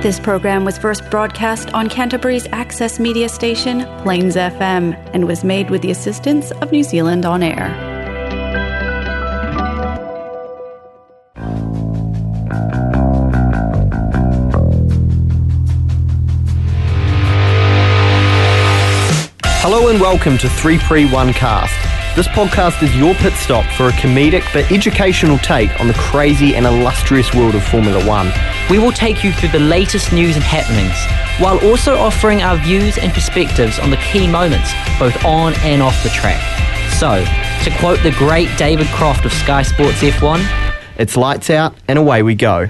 This program was first broadcast on Canterbury's access media station, Plains FM, and was made with the assistance of New Zealand On Air. Hello and welcome to 3 Pre 1 Cast. This podcast is your pit stop for a comedic but educational take on the crazy and illustrious world of Formula One. We will take you through the latest news and happenings, while also offering our views and perspectives on the key moments, both on and off the track. So, to quote the great David Croft of Sky Sports F1, it's lights out and away we go.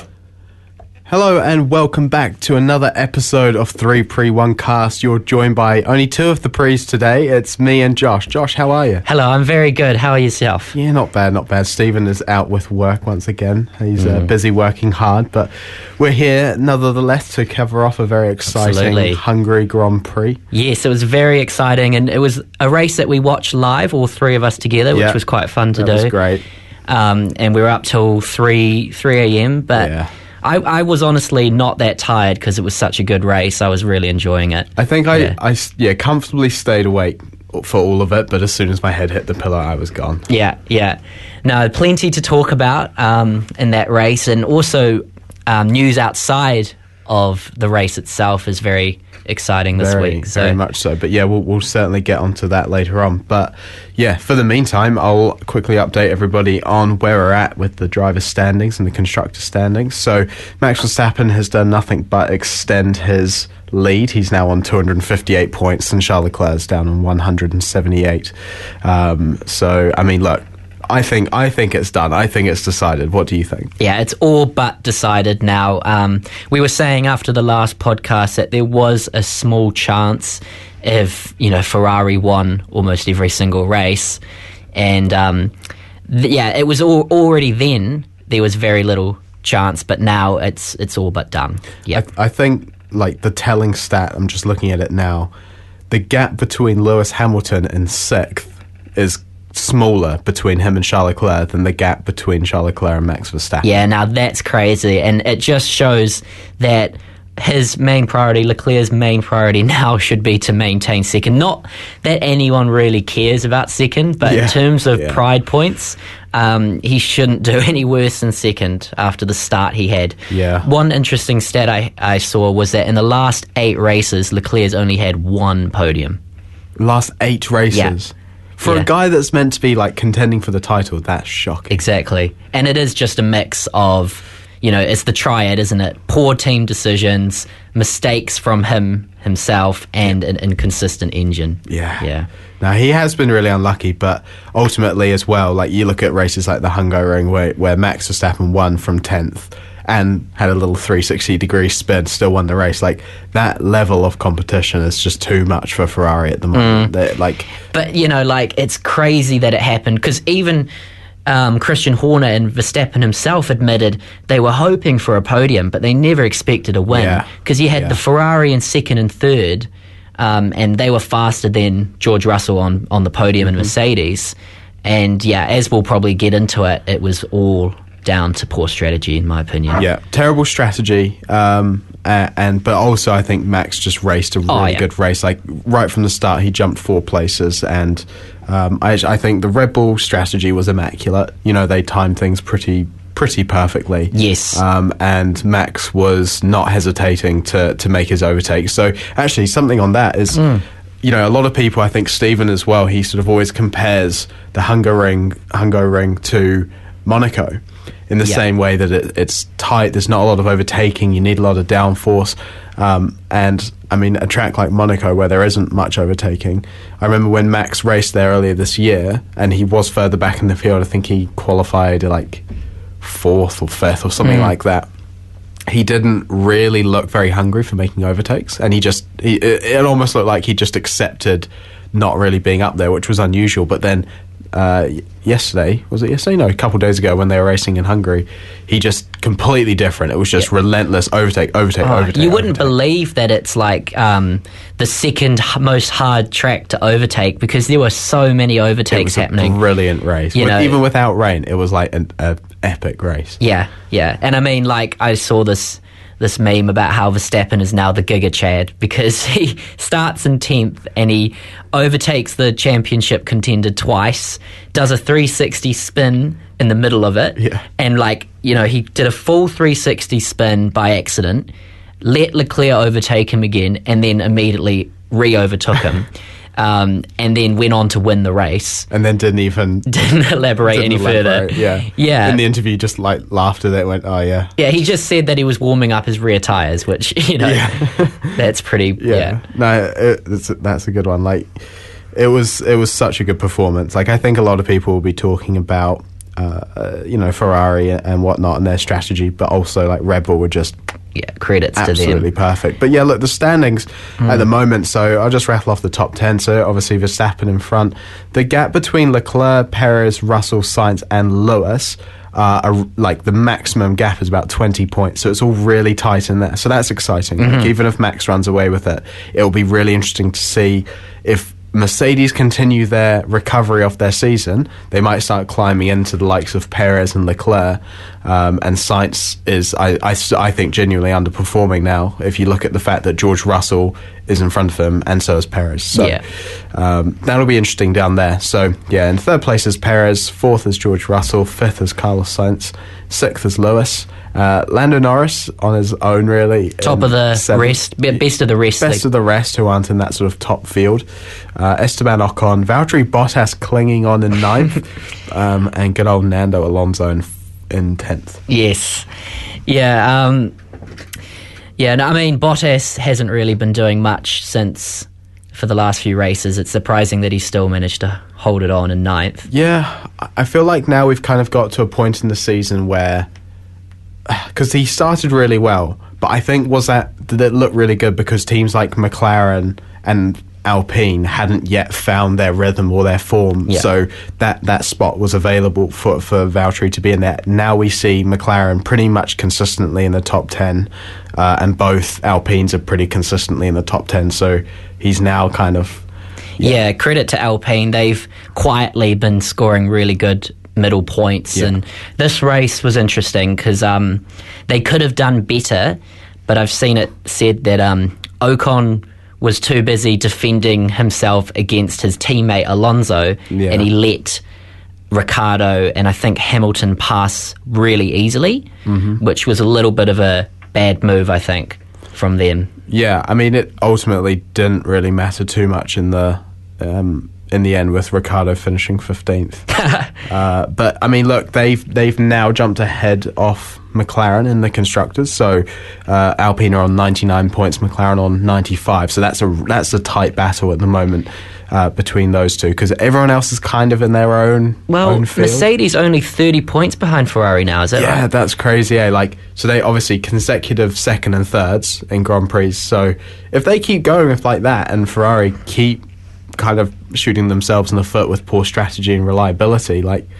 Hello and welcome back to another episode of 3 Pre 1 Cast. You're joined by only two of the Pre's today. It's me and Josh. Josh, how are you? Hello, I'm very good. How are yourself? Yeah, not bad, not bad. Stephen is out with work once again. He's busy working hard, but we're here nonetheless to cover off a very exciting Hungary Grand Prix. Yes, it was very exciting, and it was a race that we watched live, all three of us together, which was quite fun to do. That was great. And we were up till 3 a.m, but... Yeah. I was honestly not that tired because it was such a good race. I was really enjoying it. I think I comfortably stayed awake for all of it, but as soon as my head hit the pillow, I was gone. Yeah. No, plenty to talk about in that race, and also news outside of the race itself is very exciting this week. Very much so. But yeah, we'll certainly get onto that later on. But yeah, for the meantime, I'll quickly update everybody on where we're at with the driver's standings and the constructor standings. So Max Verstappen has done nothing but extend his lead. He's now on 258 points and Charles Leclerc's down on 178. So, I mean, look, I think it's done. I think it's decided. What do you think? Yeah, it's all but decided now. We were saying after the last podcast that there was a small chance if, Ferrari won almost every single race. And, it was already then there was very little chance, but now it's all but done. Yeah, I think, like, the telling stat, I'm just looking at it now, the gap between Lewis Hamilton and 6th is smaller between him and Charles Leclerc than the gap between Charles Leclerc and Max Verstappen. Yeah, now that's crazy, and it just shows that his main priority, Leclerc's main priority now should be to maintain second. Not that anyone really cares about second, but in terms of pride points, he shouldn't do any worse than second after the start he had. Yeah. One interesting stat I saw was that in the last 8 races, Leclerc's only had 1 podium. Last 8 races? Yeah. For a guy that's meant to be, like, contending for the title, that's shocking. Exactly. And it is just a mix of, it's the triad, isn't it? Poor team decisions, mistakes from himself, and an inconsistent engine. Yeah. Now, he has been really unlucky, but ultimately as well, like, you look at races like the Hungaroring where Max Verstappen won from 10th and had a little 360-degree spin, still won the race. Like, that level of competition is just too much for Ferrari at the moment. But, it's crazy that it happened, because even Christian Horner and Verstappen himself admitted they were hoping for a podium, but they never expected a win, because you had the Ferrari in second and third, and they were faster than George Russell on the podium in Mercedes. And, as we'll probably get into it, it was all down to poor strategy, in my opinion. Yeah, terrible strategy, but also I think Max just raced a really good race. Like, right from the start, he jumped 4 places, and I think the Red Bull strategy was immaculate. They timed things pretty perfectly. Yes. And Max was not hesitating to make his overtake. So actually, something on that is, a lot of people, I think Stephen as well, he sort of always compares the Hungaroring to Monaco, in the same way that it's tight, there's not a lot of overtaking, you need a lot of downforce, and I mean, a track like Monaco where there isn't much overtaking, I remember when Max raced there earlier this year and he was further back in the field, I think he qualified like 4th or 5th or something like that. He didn't really look very hungry for making overtakes, and it almost looked like he just accepted not really being up there, which was unusual. But then yesterday, No, a couple of days ago when they were racing in Hungary, he just completely different. It was just relentless overtake. You wouldn't believe that it's like the second most hard track to overtake, because there were so many overtakes happening. It was a brilliant race. Even without rain, it was like an epic race. Yeah. And I mean, like, I saw this this meme about how Verstappen is now the Giga Chad, because he starts in 10th and he overtakes the championship contender twice, does a 360 spin in the middle of it, and he did a full 360 spin by accident, let Leclerc overtake him again, and then immediately re-overtook him. And then went on to win the race. And then didn't elaborate any further. Yeah. In the interview, just laughed at it, went, oh, yeah. Yeah, he just said that he was warming up his rear tyres, which, that's pretty, No, that's a good one. It was such a good performance. I think a lot of people will be talking about, Ferrari and whatnot and their strategy, but also, Red Bull were just... credits to them. Absolutely perfect. But look, the standings at the moment, so I'll just rattle off the top 10. So obviously Verstappen in front. The gap between Leclerc, Perez, Russell, Sainz and Lewis, the maximum gap is about 20 points. So it's all really tight in there. So that's exciting. Even if Max runs away with it, it'll be really interesting to see if Mercedes continue their recovery of their season. They might start climbing into the likes of Perez and Leclerc, and Sainz is, I think, genuinely underperforming now. If you look at the fact that George Russell is in front of him, and so is Perez. So that'll be interesting down there. So in third place is Perez, fourth is George Russell, fifth is Carlos Sainz, sixth is Lewis. Lando Norris on his own, really. Top of the rest, best of the rest. Best of the rest who aren't in that sort of top field. Esteban Ocon, Valtteri Bottas clinging on in ninth, and good old Nando Alonso in 10th. Yes. Bottas hasn't really been doing much for the last few races. It's surprising that he still managed to hold it on in ninth. Yeah, I feel like now we've kind of got to a point in the season where... Because he started really well, but I think did it look really good because teams like McLaren and Alpine hadn't yet found their rhythm or their form, so that spot was available for Valtteri to be in there. Now we see McLaren pretty much consistently in the top 10, and both Alpines are pretty consistently in the top 10, so he's now kind of... Credit to Alpine. They've quietly been scoring really good middle points, and this race was interesting because they could have done better, but I've seen it said that Ocon was too busy defending himself against his teammate Alonso, and he let Ricciardo and I think Hamilton pass really easily, which was a little bit of a bad move, I think, from them. It ultimately didn't really matter too much in the end with Ricciardo finishing 15th. But look, they've now jumped ahead off McLaren in the constructors. So Alpine are on 99 points, McLaren on 95. So that's a tight battle at the moment between those two, because everyone else is kind of in their own field. Mercedes only 30 points behind Ferrari now, is that right? Yeah, that's crazy. So they obviously consecutive second and thirds in Grand Prix. So if they keep going with like that and Ferrari keep kind of shooting themselves in the foot with poor strategy and reliability,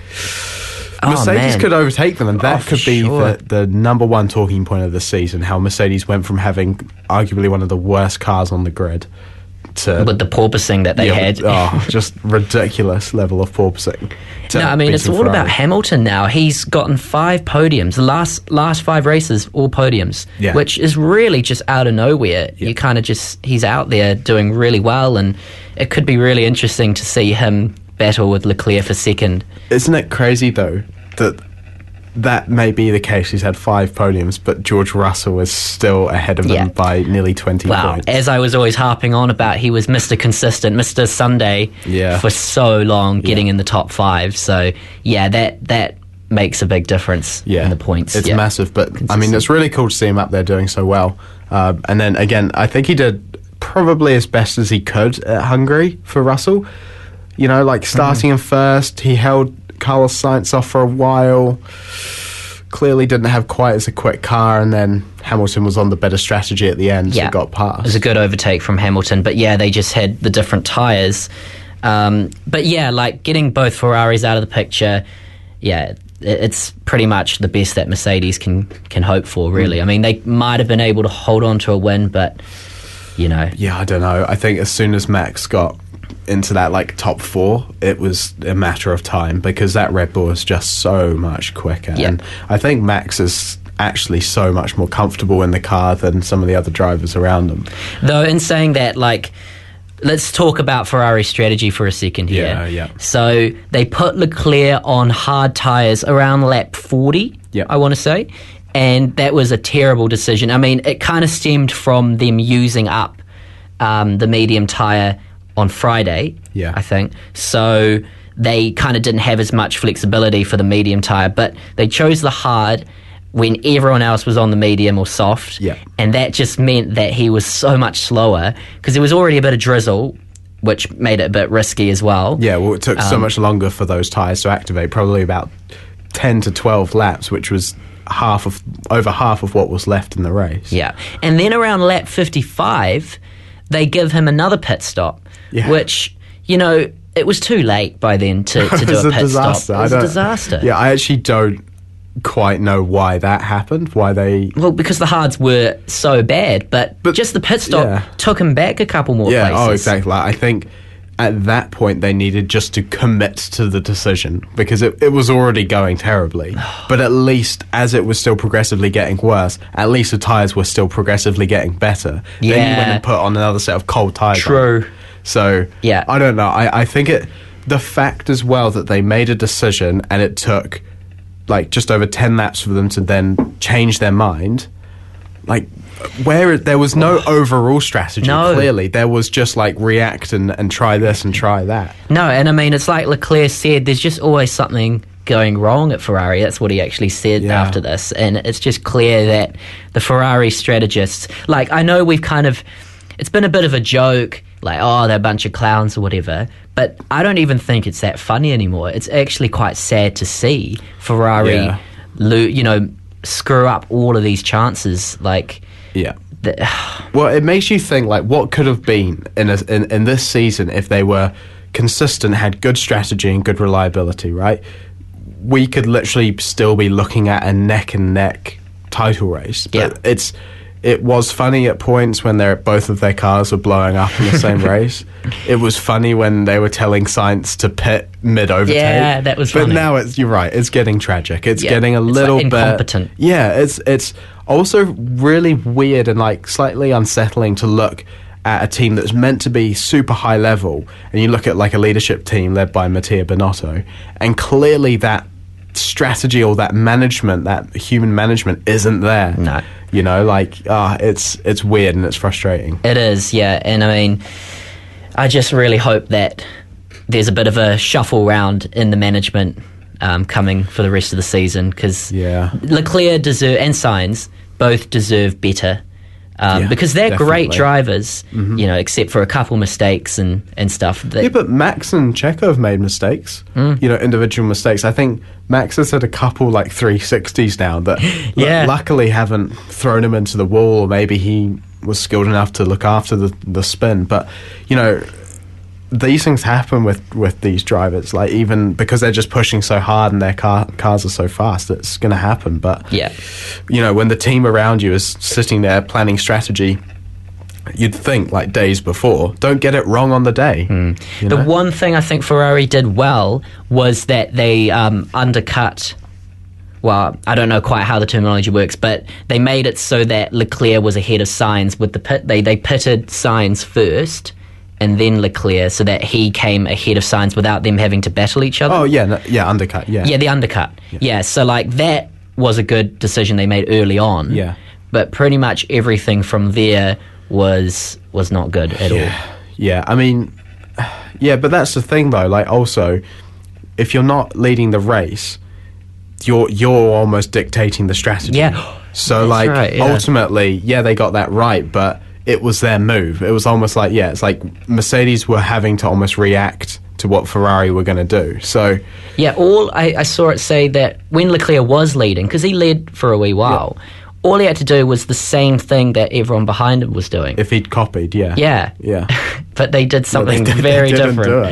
Mercedes could overtake them, and that could be the number one talking point of the season, how Mercedes went from having arguably one of the worst cars on the grid to... With the porpoising that they had. Just ridiculous level of porpoising. It's all about Hamilton now. He's gotten 5 podiums. The last 5 races, all podiums, which is really just out of nowhere. You kind of he's out there doing really well, and it could be really interesting to see him battle with Leclerc for second. Isn't it crazy, though, that may be the case? He's had 5 podiums, but George Russell is still ahead of him by nearly 20 points. As I was always harping on about, he was Mr. Consistent, Mr. Sunday for so long, getting in the top 5. So, that makes a big difference in the points. It's massive, but it's really cool to see him up there doing so well. And then, again, I think he did probably as best as he could at Hungary for Russell. Starting in first, he held Carlos Sainz off for a while, clearly didn't have quite as a quick car, and then Hamilton was on the better strategy at the end, so got past. It was a good overtake from Hamilton, but they just had the different tyres. Getting both Ferraris out of the picture, it's pretty much the best that Mercedes can hope for, really. They might have been able to hold on to a win, but, Yeah, I don't know. I think as soon as Max got into that top 4, it was a matter of time, because that Red Bull is just so much quicker. And I think Max is actually so much more comfortable in the car than some of the other drivers around them. Though, in saying that, like, let's talk about Ferrari's strategy for a second here. Yeah. So they put Leclerc on hard tyres around lap 40, I want to say, and that was a terrible decision. I mean, it kind of stemmed from them using up the medium tyre on Friday, I think. So they kind of didn't have as much flexibility for the medium tyre, but they chose the hard when everyone else was on the medium or soft, and that just meant that he was so much slower because there was already a bit of drizzle, which made it a bit risky as well. Yeah, well, it took so much longer for those tyres to activate, probably about 10 to 12 laps, which was over half of what was left in the race. Yeah, and then around lap 55, they give him another pit stop, which, you know, it was too late by then to do a pit stop. It was a disaster. Yeah, I actually don't quite know why that happened, well, because the hards were so bad, but just the pit stop took him back a couple more places. Oh, exactly. I think at that point they needed just to commit to the decision because it was already going terribly. But at least as it was still progressively getting worse, at least the tyres were still progressively getting better. Then you went and put on another set of cold tyres. True. So I don't know. I think the fact as well that they made a decision and it took like just over 10 laps for them to then change their mind, like where there was no overall strategy. Clearly there was just like react and try this and try that. No, and I mean, it's like Leclerc said, there's just always something going wrong at Ferrari. That's what he actually said after this, and it's just clear that the Ferrari strategists, like, I know it's been a bit of a joke, like, oh, they're a bunch of clowns or whatever, but I don't even think it's that funny anymore. It's actually quite sad to see Ferrari, screw up all of these chances. Like, well, it makes you think, like, what could have been in this season if they were consistent, had good strategy and good reliability, right? We could literally still be looking at a neck and neck title race. But it was funny at points when both of their cars were blowing up in the same race. It was funny when they were telling Sainz to pit mid-overtake. Yeah, that was funny. But now you're right, it's getting tragic. It's getting a little bit incompetent. Yeah, it's also really weird and like slightly unsettling to look at a team that's meant to be super high level, and you look at like a leadership team led by Mattia Binotto, and clearly that strategy or that management, that human management, isn't there. No. You know, like, it's weird and it's frustrating. It is, yeah. And I mean, I just really hope that there's a bit of a shuffle round in the management coming for the rest of the season, because Leclerc and Sainz both deserve better. Because they're great drivers, you know, except for a couple mistakes and stuff. But Max and Checo have made mistakes, you know, individual mistakes. I think Max has had a couple like 360s now that luckily haven't thrown him into the wall, or maybe he was skilled enough to look after the spin. But, you know, these things happen with these drivers, like, even because they're just pushing so hard and their cars are so fast, it's going to happen. But you know, when the team around you is sitting there planning strategy, you'd think, like, days before, don't get it wrong on the day. The one thing I think Ferrari did well was that they undercut, well, I don't know quite how the terminology works, but they made it so that Leclerc was ahead of Sainz with the pit. They pitted Sainz first and then Leclerc, so that he came ahead of Sainz without them having to battle each other. Undercut, Yeah, the undercut. Yeah, so, like, that was a good decision they made early on. Yeah. But pretty much everything from there was not good at all. Yeah, I mean, but that's the thing, though. Like, also, if you're not leading the race, you're almost dictating the strategy. Yeah. So, like, ultimately, they got that right, but it was their move. It was almost like, it's like Mercedes were having to almost react to what Ferrari were going to do. So I saw it say that when Leclerc was leading, because he led for a wee while, all he had to do was the same thing that everyone behind him was doing. If he'd copied, yeah. But they did something very different. Do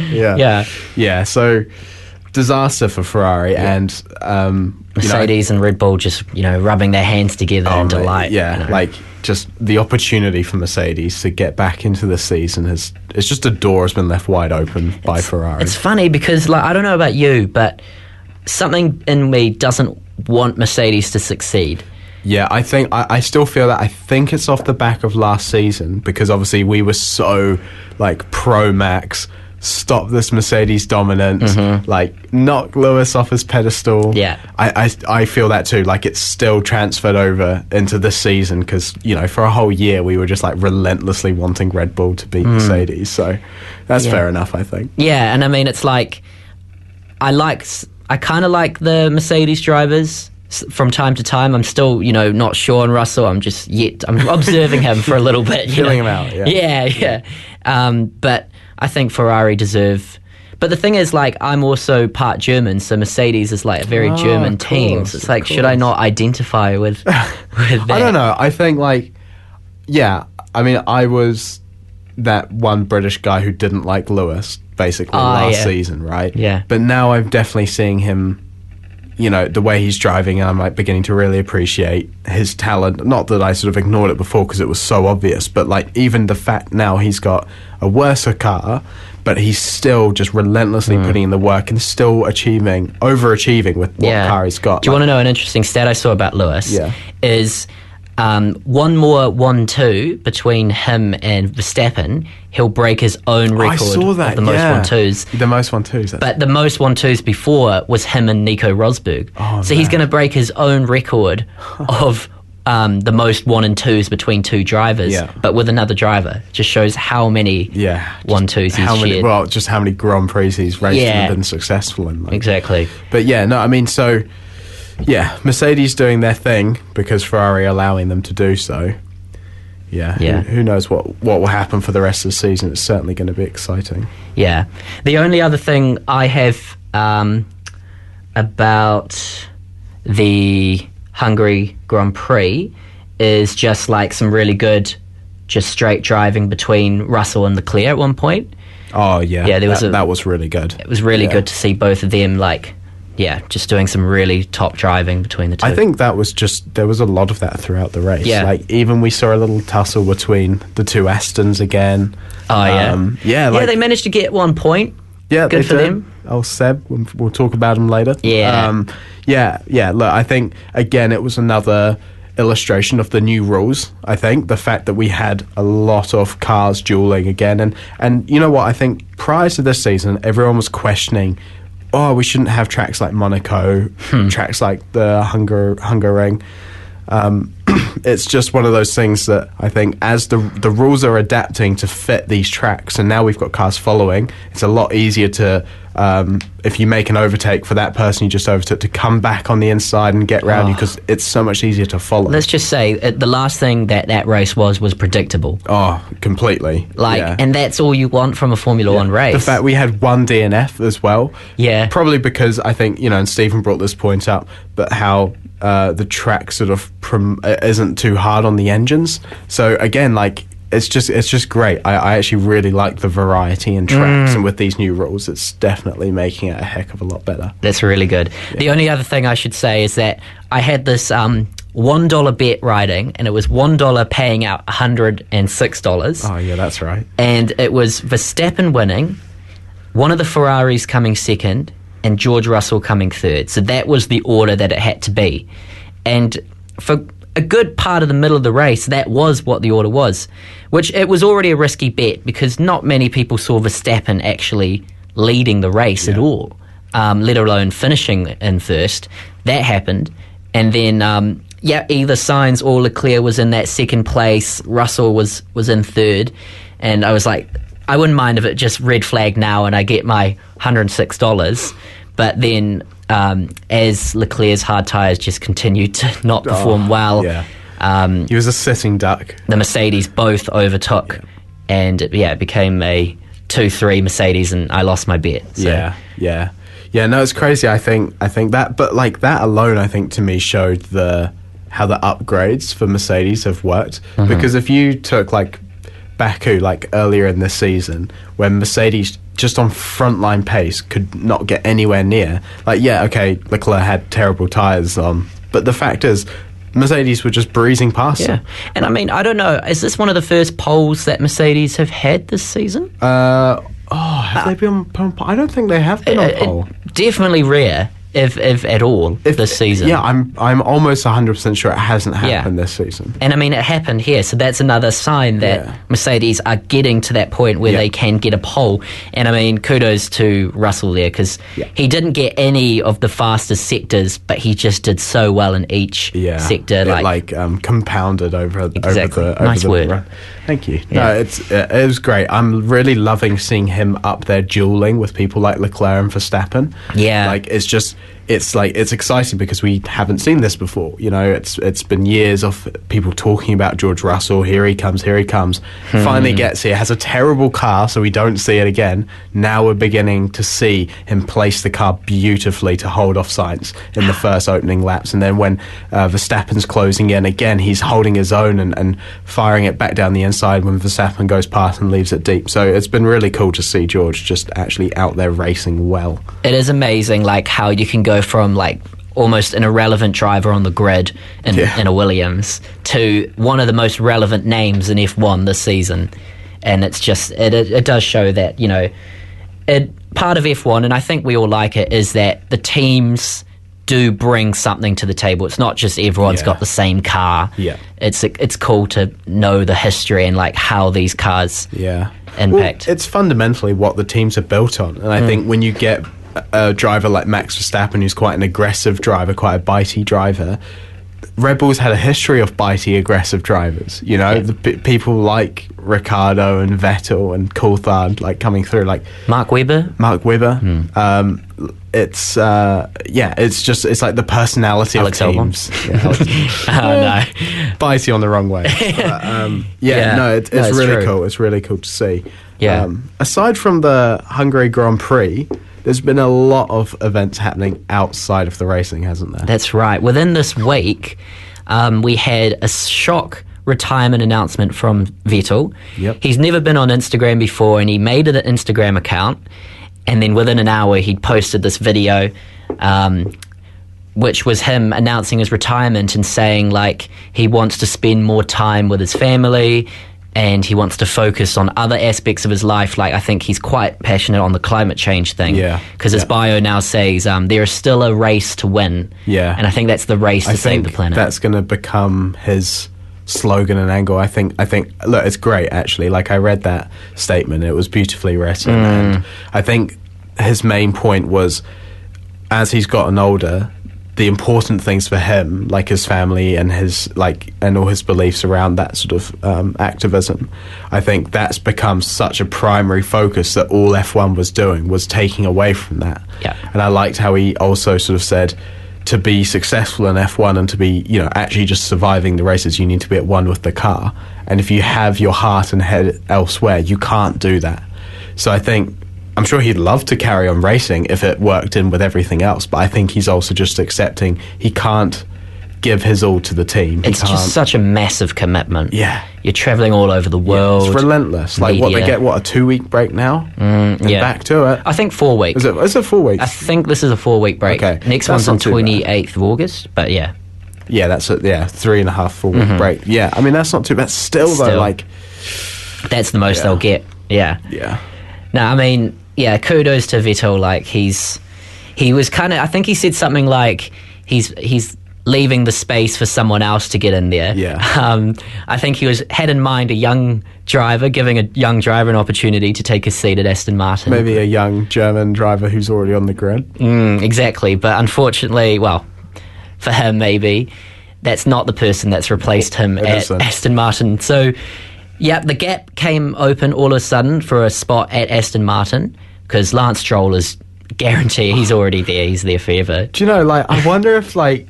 it. So disaster for Ferrari and Mercedes and Red Bull just, you know, rubbing their hands together in delight. Yeah, you know? like, just the opportunity for Mercedes to get back into the season it's just a door has been left wide open by Ferrari. It's funny because, like, I don't know about you, but something in me doesn't want Mercedes to succeed. Yeah, I think I still feel that. I think it's off the back of last season, because obviously we were so like pro Max, stop this Mercedes dominance, like knock Lewis off his pedestal. Yeah, I feel that too. Like it's still transferred over into this season, because for a whole year we were just like relentlessly wanting Red Bull to beat Mercedes. So that's fair enough, I think. Yeah, and I mean it's like I kind of like the Mercedes drivers. From time to time, I'm still, not sure on Russell. I'm observing him for a little bit, feeling him out. Yeah. But I think Ferrari deserve. But the thing is, like, I'm also part German, so Mercedes is like a very German team. So it's like, should I not identify with that? I don't know. I think I mean, I was that one British guy who didn't like Lewis basically last season, right? Yeah. But now I'm definitely seeing him. The way he's driving, and I'm like beginning to really appreciate his talent. Not that I sort of ignored it before because it was so obvious, but like even the fact now he's got a worse car, but he's still just relentlessly putting in the work and still overachieving with what car he's got. Do you want to know an interesting stat I saw about Lewis? Yeah. Is one more 1-2 between him and Verstappen, he'll break his own record of the most 1-2s. The most 1-2s. But the most 1-2s before was him and Nico Rosberg. So he's going to break his own record of the most 1 and 2s between two drivers, but with another driver. Just shows how many 1-2s he's shared. Well, just how many Grand Prix he's raced and been successful in. Like. Exactly. But I mean, so... Yeah, Mercedes doing their thing because Ferrari allowing them to do so. Yeah. Who knows what will happen for the rest of the season? It's certainly going to be exciting. Yeah. The only other thing I have about the Hungary Grand Prix is just like some really good, just straight driving between Russell and Leclerc at one point. Oh yeah, yeah. That was really good. It was really good to see both of them just doing some really top driving between the two. I think there was a lot of that throughout the race. Yeah. Like, even we saw a little tussle between the two Astons again. Oh, yeah. They managed to get 1 point. Yeah, good for them. Oh, Seb, we'll talk about him later. Yeah. Look, I think, again, it was another illustration of the new rules. I think the fact that we had a lot of cars dueling again. And you know what? I think prior to this season, everyone was questioning, we shouldn't have tracks like Monaco, tracks like the Hungaroring. It's just one of those things that I think as the rules are adapting to fit these tracks, and now we've got cars following, it's a lot easier to, if you make an overtake for that person you just overtook, to come back on the inside and get round you, because it's so much easier to follow. Let's just say the last thing that race was predictable. Oh, completely. And that's all you want from a Formula One race. The fact we had one DNF as well. Yeah. Probably because I think, and Stephen brought this point up, but how the track sort of isn't too hard on the engines. So again, it's just great. I actually really like the variety in tracks, and with these new rules, it's definitely making it a heck of a lot better. That's really good. Yeah. The only other thing I should say is that I had this $1 bet riding, and it was $1 paying out $106. Oh yeah, that's right. And it was Verstappen winning, one of the Ferraris coming second, and George Russell coming third. So that was the order that it had to be. And for a good part of the middle of the race, that was what the order was, which it was already a risky bet because not many people saw Verstappen actually leading the race at all, let alone finishing in first. That happened. And then, either Sainz or Leclerc was in that second place. Russell was in third. And I was like, I wouldn't mind if it just red flag now and I get my $106. But then as Leclerc's hard tyres just continued to not perform well, he was a sitting duck. The Mercedes both overtook, and it became a 2-3 Mercedes, and I lost my bet. So. Yeah. No, it's crazy. I think that, but that alone, I think to me showed how the upgrades for Mercedes have worked. Because if you took Baku earlier in this season, when Mercedes just on frontline pace could not get anywhere near, Leclerc had terrible tyres on, but the fact is Mercedes were just breezing past them. And I mean, I don't know, is this one of the first poles that Mercedes have had this season? Have they been on pole? I don't think they have been on pole. Definitely rare. if at all, this season. Yeah, I'm almost 100% sure it hasn't happened this season. And I mean, it happened here, so that's another sign that Mercedes are getting to that point where they can get a pole. And I mean, kudos to Russell there, because he didn't get any of the fastest sectors, but he just did so well in each sector. It compounded over the nice word. Run. Thank you. No, it was great. I'm really loving seeing him up there dueling with people like Leclerc and Verstappen. Yeah, like it's exciting because we haven't seen this before. You know, it's been years of people talking about George Russell. Here he comes. Finally gets here, has a terrible car, so we don't see it again. Now we're beginning to see him place the car beautifully to hold off Sainz in the first opening laps, and then when Verstappen's closing in again, he's holding his own and firing it back down the inside when Verstappen goes past and leaves it deep. So it's been really cool to see George just actually out there racing well. It is amazing, like how you can go from like almost an irrelevant driver on the grid in a Williams to one of the most relevant names in F1 this season. And it's just it does show that, you know, part of F1, and I think we all like it, is that the teams do bring something to the table. It's not just everyone's got the same car. It's cool to know the history and like how these cars impact. Well, it's fundamentally what the teams are built on, and I think when you get a driver like Max Verstappen, who's quite an aggressive driver, quite a bitey driver, Red Bull's had a history of bitey, aggressive drivers. You know, people like Ricciardo and Vettel and Coulthard, like coming through, like Mark Webber. It's it's like the personality Alex of teams. No, bitey on the wrong way. But, it's really true. Cool. It's really cool to see. Aside from the Hungary Grand Prix, there's been a lot of events happening outside of the racing, hasn't there? That's right. Within this week, we had a shock retirement announcement from Vettel. He's never been on Instagram before, and he made it an Instagram account. And then within an hour, he'd posted this video, which was him announcing his retirement and saying, like, he wants to spend more time with his family and he wants to focus on other aspects of his life. Like, I think he's quite passionate on the climate change thing. Because his bio now says there is still a race to win. And I think that's the race to save the planet. That's going to become his slogan and angle. I think look, it's great actually. Like, I read that statement, it was beautifully written, and I think his main point was, as he's gotten older, the important things for him, like his family and his and all his beliefs around that sort of activism, I think that's become such a primary focus that all F1 was doing, was taking away from that. And I liked how he also sort of said, to be successful in F1 and to be, you know, actually just surviving the races, you need to be at one with the car. And if you have your heart and head elsewhere, you can't do that. So I'm sure he'd love to carry on racing if it worked in with everything else, but I think he's also just accepting he can't give his all to the team. It's just such a massive commitment. You're travelling all over the world. It's relentless. Like, what, they get, a 2-week break now? And back to it. I think 4 weeks. Is it 4 weeks? I think this is a 4-week break. Okay. Next one's on 28th of August, but yeah. Yeah, that's it. 3.5, 4 week break. Yeah, I mean, that's not too bad. Still, though, like... That's the most they'll get. Yeah. No, I mean, kudos to Vettel. Like, he was kind of... I think he said something like he's leaving the space for someone else to get in there. I think he had in mind a young driver, giving a young driver an opportunity to take a seat at Aston Martin. Maybe a young German driver who's already on the grid. Exactly, but unfortunately, well, for him maybe, that's not the person that's replaced him at Aston Martin. So, the gap came open all of a sudden for a spot at Aston Martin, because Lance Stroll is guaranteed he's already there. He's there forever. Do you know, like, I wonder if, like,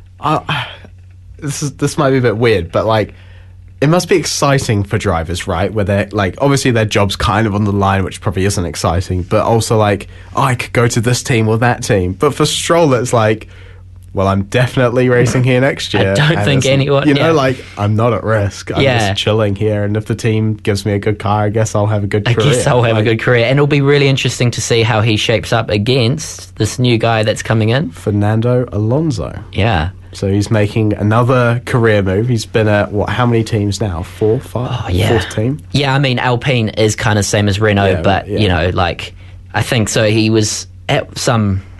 this might be a bit weird, but like, it must be exciting for drivers, right? Where they're like, obviously their job's kind of on the line, which probably isn't exciting, but also like, I could go to this team or that team. But for Stroll, it's like, well, I'm definitely racing here next year. I don't think anyone... You know, like, I'm not at risk. I'm just chilling here, and if the team gives me a good car, I guess I'll have a good career. I guess I'll have a good career. And it'll be really interesting to see how he shapes up against this new guy that's coming in. Fernando Alonso. Yeah. So he's making another career move. He's been at, how many teams now? 4, 5? Fourth team? Yeah, I mean, Alpine is kind of same as Renault, but, you know, like, I think so. He was at some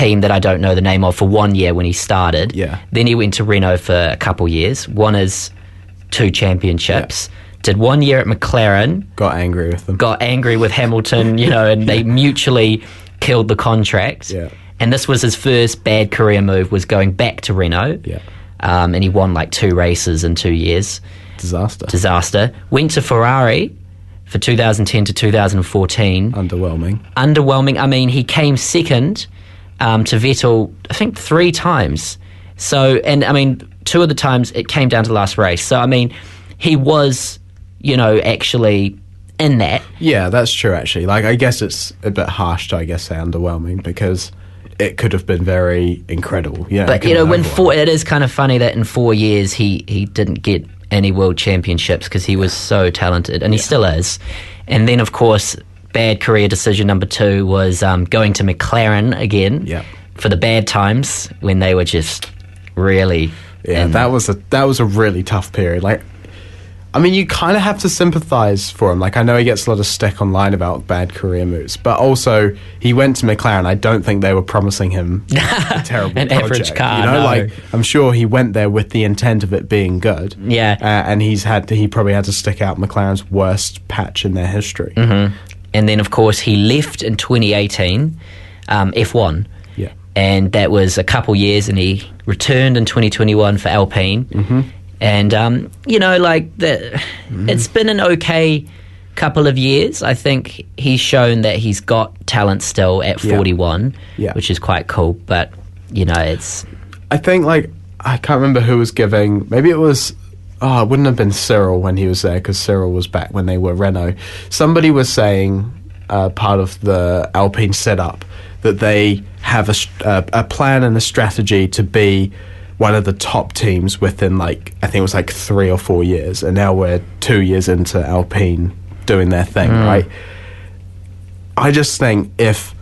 team that I don't know the name of for 1 year when he started. Yeah. Then he went to Renault for a couple years, won his 2 championships, did 1 year at McLaren. Got angry with them. Got angry with Hamilton, and they mutually killed the contract. Yeah. And this was his first bad career move, was going back to Renault. Yeah. And he won like 2 races in 2 years. Disaster. Went to Ferrari for 2010 to 2014. Underwhelming. I mean, he came second to Vettel, I think 3 times. So, and I mean, 2 of the times it came down to the last race. So, I mean, he was, actually in that. Yeah, that's true, actually. Like, I guess it's a bit harsh to, say underwhelming, because it could have been very incredible. Yeah, but, it is kind of funny that in 4 years he didn't get any world championships because he was so talented, and he still is. And then, of course, bad career decision number 2 was going to McLaren again for the bad times when they were just really... Yeah, that was a really tough period. Like, I mean, you kind of have to sympathise for him. Like, I know he gets a lot of stick online about bad career moves, but also he went to McLaren. I don't think they were promising him a terrible an project. Average car. No. Like, I'm sure he went there with the intent of it being good. Yeah, and he probably had to stick out McLaren's worst patch in their history. Mm-hmm. And then, of course, he left in 2018, F1. Yeah, and that was a couple years, and he returned in 2021 for Alpine. Mm-hmm. And, it's been an okay couple of years. I think he's shown that he's got talent still at 41, which is quite cool. But, it's... I think, I can't remember who was giving... Maybe it was... it wouldn't have been Cyril when he was there, because Cyril was back when they were Renault. Somebody was saying, part of the Alpine setup, that they have a plan and a strategy to be one of the top teams within, I think it was 3 or 4 years, and now we're 2 years into Alpine doing their thing, right? I just think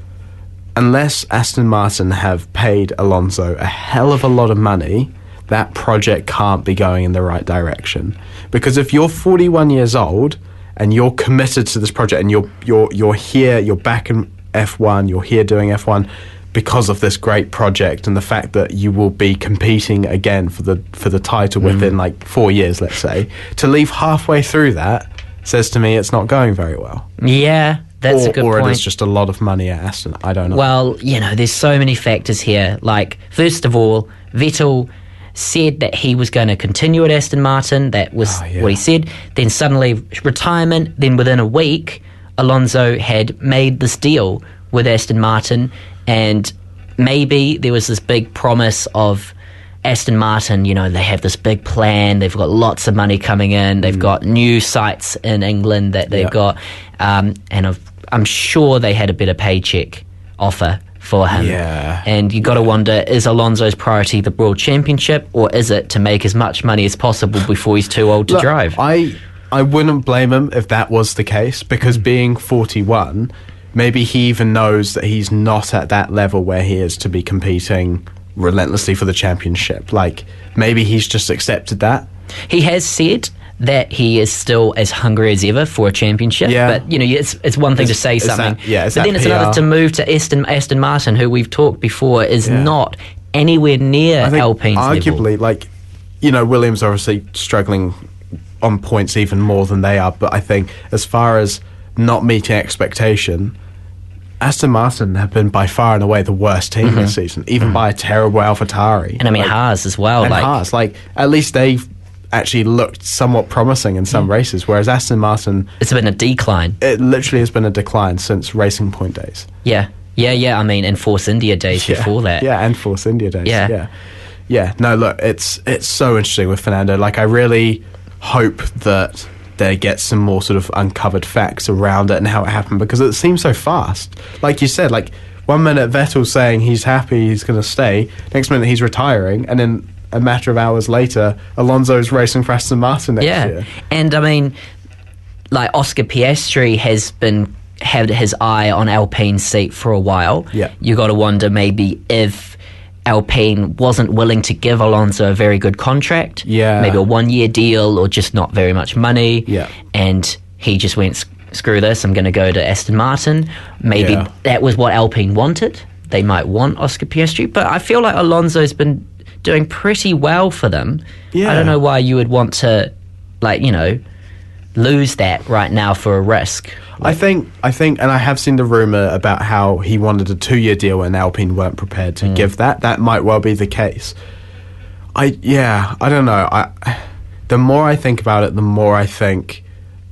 unless Aston Martin have paid Alonso a hell of a lot of money, that project can't be going in the right direction. Because if you're 41 years old and you're committed to this project, and you're here, you're back in F1, you're here doing F1 because of this great project and the fact that you will be competing again for the title within 4 years, let's say, to leave halfway through that says to me it's not going very well. Yeah, that's a good point. Or it is just a lot of money at Aston. I don't know. Well, there's so many factors here. First of all, Vettel said that he was going to continue at Aston Martin. That was what he said. Then suddenly retirement. Then within a week, Alonso had made this deal with Aston Martin, and maybe there was this big promise of Aston Martin, they have this big plan, they've got lots of money coming in, they've got new sites in England that they've got, and I'm sure they had a better paycheck offer for him. Yeah. And you got to wonder, is Alonso's priority the World Championship, or is it to make as much money as possible before he's too old to drive? I wouldn't blame him if that was the case, because being 41, maybe he even knows that he's not at that level where he is to be competing relentlessly for the championship. Maybe he's just accepted that. He has said that he is still as hungry as ever for a championship. Yeah. But, it's one thing to say something. But then it's another to move to Aston Martin, who we've talked before is not anywhere near Alpine's arguably, level. Williams obviously struggling on points even more than they are, but I think as far as not meeting expectation, Aston Martin have been by far and away the worst team this season, even by a terrible AlphaTauri. And Haas as well. And Haas, at least they've actually looked somewhat promising in some races, whereas Aston Martin... It's been a decline. It literally has been a decline since Racing Point days. Yeah, and Force India days before that. Yeah, and Force India days. Yeah. No, look, it's so interesting with Fernando. I really hope that they get some more sort of uncovered facts around it and how it happened, because it seems so fast. Like you said, 1 minute Vettel's saying he's happy, he's going to stay, next minute he's retiring, and then a matter of hours later, Alonso's racing for Aston Martin next year. And Oscar Piastri has had his eye on Alpine's seat for a while. Yeah. You got to wonder maybe if Alpine wasn't willing to give Alonso a very good contract, maybe a 1 year deal, or just not very much money, and he just went, screw this, I'm going to go to Aston Martin. Maybe that was what Alpine wanted, they might want Oscar Piastri, but I feel like Alonso's been doing pretty well for them. Yeah. I don't know why you would want to, lose that right now for a risk. I think, and I have seen the rumour about how he wanted a 2-year deal and Alpine weren't prepared to give that. That might well be the case. I don't know. The more I think about it, the more I think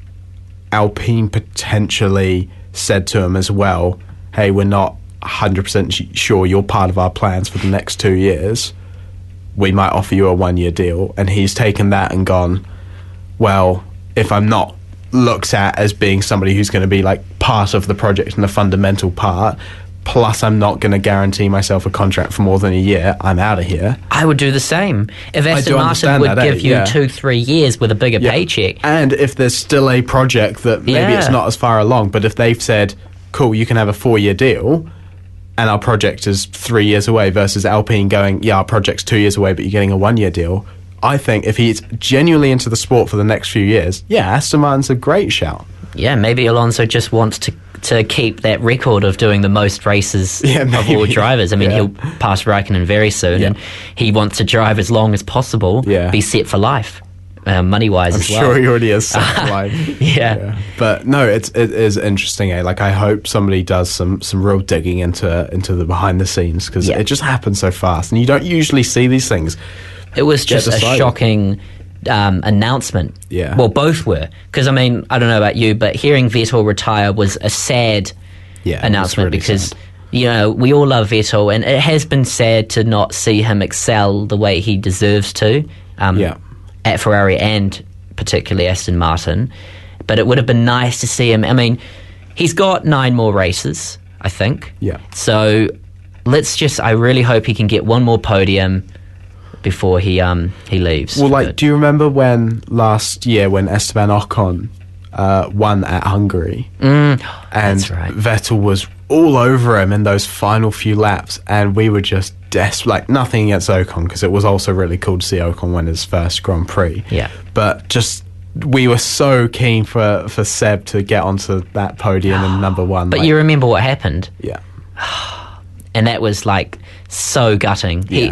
Alpine potentially said to him as well, hey, we're not 100% sure you're part of our plans for the next 2 years. We might offer you a 1-year deal. And he's taken that and gone, well, if I'm not looked at as being somebody who's going to be part of the project and a fundamental part, plus I'm not going to guarantee myself a contract for more than a year, I'm out of here. I would do the same. If Aston Martin would give you 2-3 years with a bigger paycheck. And if there's still a project that maybe it's not as far along, but if they've said, cool, you can have a 4-year deal, and our project is 3 years away, versus Alpine going, our project's 2 years away, but you're getting a 1-year deal. I think if he's genuinely into the sport for the next few years, Aston Martin's a great shout. Yeah, maybe Alonso just wants to keep that record of doing the most races of all drivers. I mean, he'll pass Raikkonen very soon, and he wants to drive as long as possible, be set for life, money-wise as well. I'm sure he already is set for life. Yeah. But no, it is interesting, I hope somebody does some real digging into the behind the scenes, because it just happens so fast, and you don't usually see these things. It was just a shocking announcement. Yeah. Well, both were. Because, I mean, I don't know about you, but hearing Vettel retire was a sad announcement, really because, sad. We all love Vettel, and it has been sad to not see him excel the way he deserves to at Ferrari and particularly Aston Martin. But it would have been nice to see him. I mean, he's got 9 more races, I think. Yeah. So I really hope he can get one more podium before he leaves. Well, do you remember when last year when Esteban Ocon won at Hungary? And that's right. Vettel was all over him in those final few laps, and we were just desperate. Nothing against Ocon, because it was also really cool to see Ocon win his first Grand Prix. Yeah. But just we were so keen for Seb to get onto that podium in number 1. But you remember what happened? Yeah. And that was so gutting. Yeah.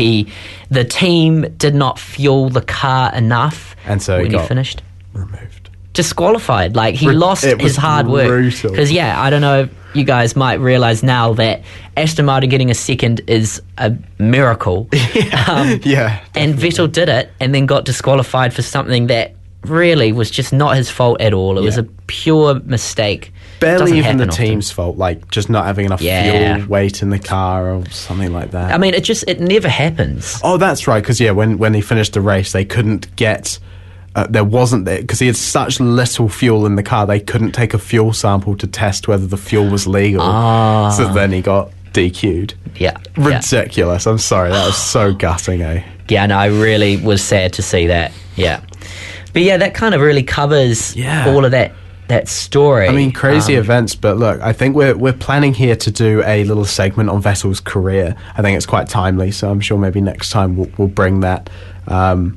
The team did not fuel the car enough, and so when he finished, removed, disqualified. He lost his hard work. Because I don't know if you guys might realise now that Aston Martin getting a second is a miracle. And Vettel did it, and then got disqualified for something that really was just not his fault at all. It was a pure mistake. Barely even the team's fault, just not having enough fuel weight in the car or something like that. I mean, it never happens. Oh, that's right, because when he finished the race, they couldn't get, there wasn't, because he had such little fuel in the car, they couldn't take a fuel sample to test whether the fuel was legal. So then he got DQ'd. Yeah. Ridiculous. I'm sorry, that was so gutting, Yeah, no, I really was sad to see that. Yeah. But that kind of really covers all of that story. I mean, crazy events, but look, I think we're planning here to do a little segment on Vettel's career. I think it's quite timely, so I'm sure maybe next time we'll bring that. And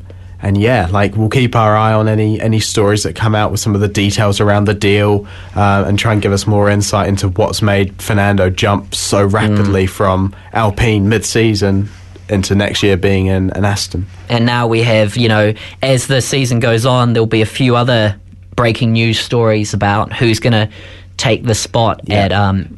we'll keep our eye on any stories that come out with some of the details around the deal, and try and give us more insight into what's made Fernando jump so rapidly from Alpine mid-season into next year being in Aston. And now we have, as the season goes on, there'll be a few other breaking news stories about who's going to take the spot at